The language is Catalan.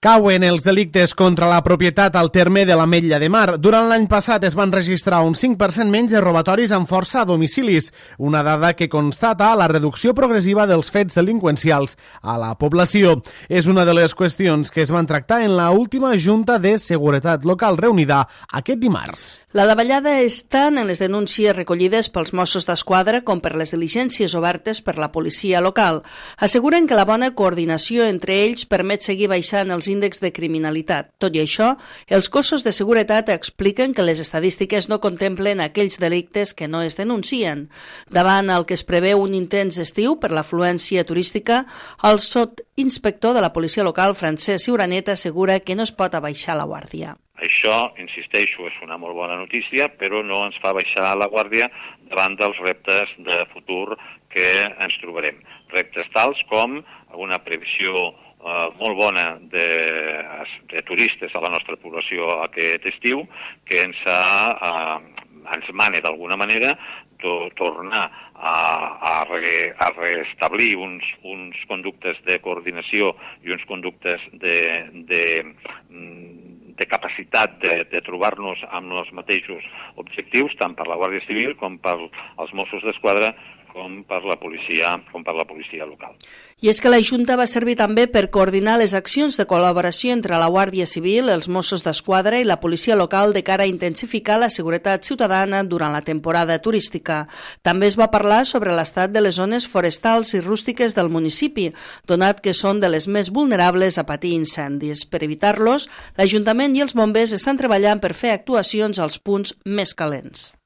Cauen els delictes contra la propietat al terme de l'Ametlla de Mar. Durant l'any passat es van registrar un 5% menys de robatoris amb força a domicilis, una dada que constata la reducció progressiva dels fets delinqüencials a la població. És una de les qüestions que es van tractar en la última Junta de Seguretat Local reunida aquest dimarts. La davallada és tant en les denúncies recollides pels Mossos d'Esquadra com per les diligències obertes per la policia local. Asseguren que la bona coordinació entre ells permet seguir baixant els índexs de criminalitat. Tot i això, els cossos de seguretat expliquen que les estadístiques no contemplen aquells delictes que no es denuncien. Davant el que es preveu un intens estiu per l'afluència turística, el sotsinspector de la policia local, Francesc Ciuranet, assegura que no es pot abaixar la guàrdia. Això, insisteixo, és una molt bona notícia, però no ens fa baixar la guàrdia davant dels reptes de futur que ens trobarem. Reptes tals com una previsió molt bona de turistes a la nostra població aquest estiu, que ens mana d'alguna manera tornar a restablir uns conductes de coordinació i uns conductes de capacitat de trobar-nos amb els mateixos objectius, tant per la Guàrdia Civil com per els Mossos d'Esquadra com per la policia local. I és que la Junta va servir també per coordinar les accions de col·laboració entre la Guàrdia Civil, els Mossos d'Esquadra i la policia local de cara a intensificar la seguretat ciutadana durant la temporada turística. També es va parlar sobre l'estat de les zones forestals i rústiques del municipi, donat que són de les més vulnerables a patir incendis. Per evitar-los, l'Ajuntament i els bombers estan treballant per fer actuacions als punts més calents.